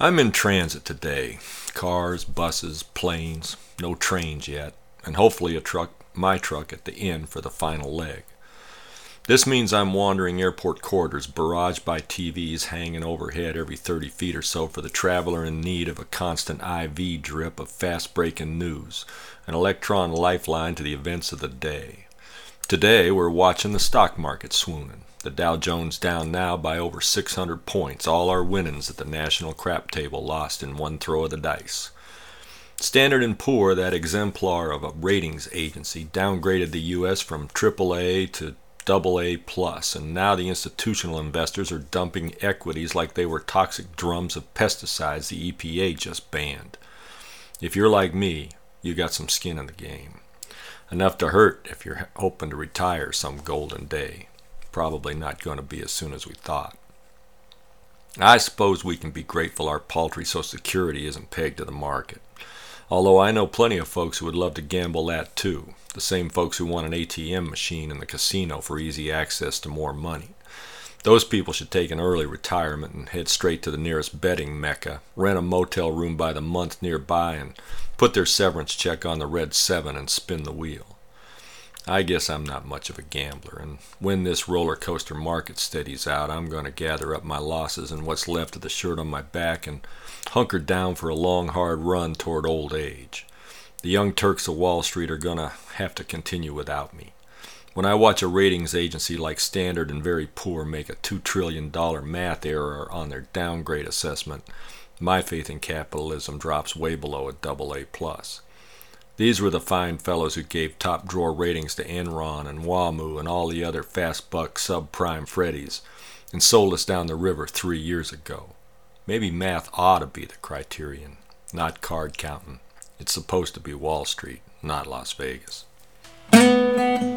I'm in transit today. Cars, buses, planes, no trains yet, and hopefully my truck at the inn for the final leg. This means I'm wandering airport corridors barraged by TVs hanging overhead every 30 feet or so for the traveler in need of a constant IV drip of fast-breaking news, an electron lifeline to the events of the day. Today we're watching the stock market swooning. The Dow Jones down now by over 600 points. All our winnings at the national crap table lost in one throw of the dice. Standard & Poor, that exemplar of a ratings agency, downgraded the U.S. from AAA to AA+, and now the institutional investors are dumping equities like they were toxic drums of pesticides the EPA just banned. If you're like me, you got some skin in the game. Enough to hurt if you're hoping to retire some golden day. Probably not going to be as soon as we thought. I suppose we can be grateful our paltry Social Security isn't pegged to the market. Although I know plenty of folks who would love to gamble that too. The same folks who want an ATM machine in the casino for easy access to more money. Those people should take an early retirement and head straight to the nearest betting mecca, rent a motel room by the month nearby, and put their severance check on the red 7 and spin the wheel. I guess I'm not much of a gambler, and when this roller coaster market steadies out, I'm going to gather up my losses and what's left of the shirt on my back and hunker down for a long, hard run toward old age. The young Turks of Wall Street are going to have to continue without me. When I watch a ratings agency like Standard and Very Poor make a $2 trillion math error on their downgrade assessment, my faith in capitalism drops way below a AA+. These were the fine fellows who gave top-drawer ratings to Enron and WAMU and all the other fast-buck subprime Freddies and sold us down the river 3 years ago. Maybe math ought to be the criterion, not card counting. It's supposed to be Wall Street, not Las Vegas.